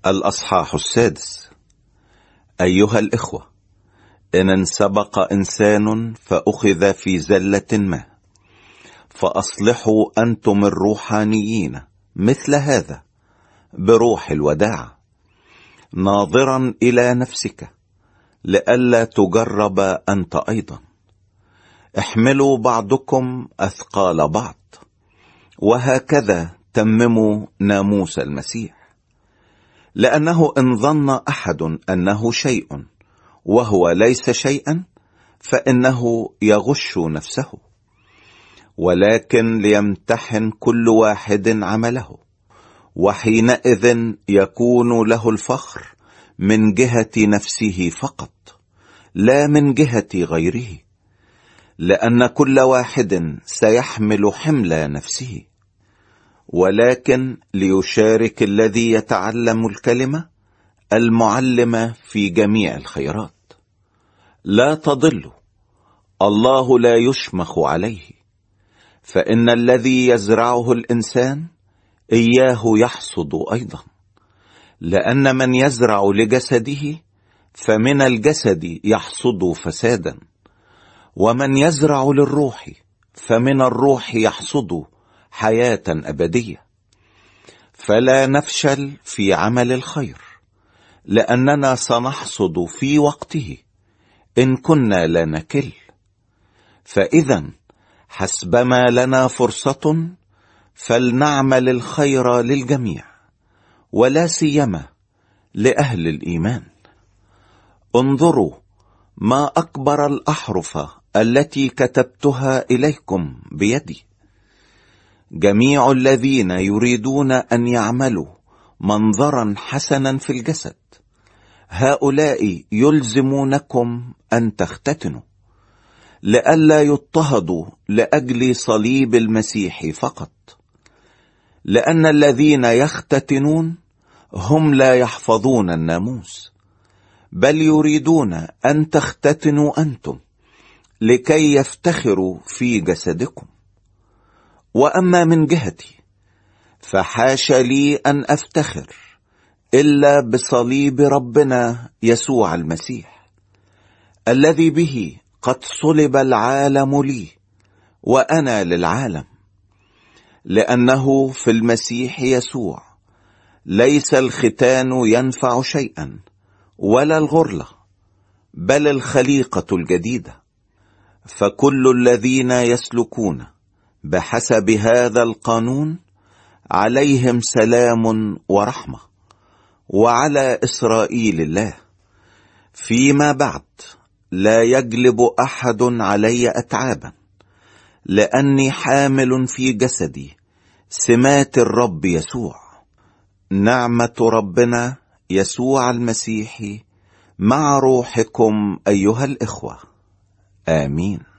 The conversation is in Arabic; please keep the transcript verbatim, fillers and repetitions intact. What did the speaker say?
الأصحاح السادس. أيها الإخوة، إن انسبق إنسان فأخذ في زلة ما، فأصلحوا أنتم الروحانيين مثل هذا بروح الوداعة، ناظرا إلى نفسك لئلا تجرب أنت أيضا. احملوا بعضكم أثقال بعض، وهكذا تمموا ناموس المسيح. لأنه إن ظن أحد أنه شيء وهو ليس شيئا فإنه يغش نفسه. ولكن ليمتحن كل واحد عمله، وحينئذ يكون له الفخر من جهة نفسه فقط، لا من جهة غيره، لأن كل واحد سيحمل حمل نفسه. ولكن ليشارك الذي يتعلم الكلمة المعلمة في جميع الخيرات. لا تضلوا، الله لا يشمخ عليه، فإن الذي يزرعه الإنسان إياه يحصد أيضا. لأن من يزرع لجسده فمن الجسد يحصد فسادا، ومن يزرع للروح فمن الروح يحصد حياة أبدية. فلا نفشل في عمل الخير، لأننا سنحصد في وقته إن كنا لا نكل. فإذا حسبما لنا فرصة فلنعمل الخير للجميع، ولا سيما لأهل الإيمان. انظروا ما أكبر الأحرف التي كتبتها إليكم بيدي. جميع الذين يريدون أن يعملوا منظرا حسنا في الجسد، هؤلاء يلزمونكم أن تختتنوا، لئلا يضطهدوا لأجل صليب المسيح فقط. لأن الذين يختتنون هم لا يحفظون الناموس، بل يريدون أن تختتنوا أنتم لكي يفتخروا في جسدكم. وأما من جهتي فحاش لي أن أفتخر إلا بصليب ربنا يسوع المسيح، الذي به قد صلب العالم لي وأنا للعالم. لأنه في المسيح يسوع ليس الختان ينفع شيئا ولا الغرلة، بل الخليقة الجديدة. فكل الذين يسلكون بحسب هذا القانون عليهم سلام ورحمة، وعلى إسرائيل الله. فيما بعد لا يجلب أحد علي أتعابا، لأني حامل في جسدي سمات الرب يسوع. نعمة ربنا يسوع المسيح مع روحكم أيها الإخوة. آمين.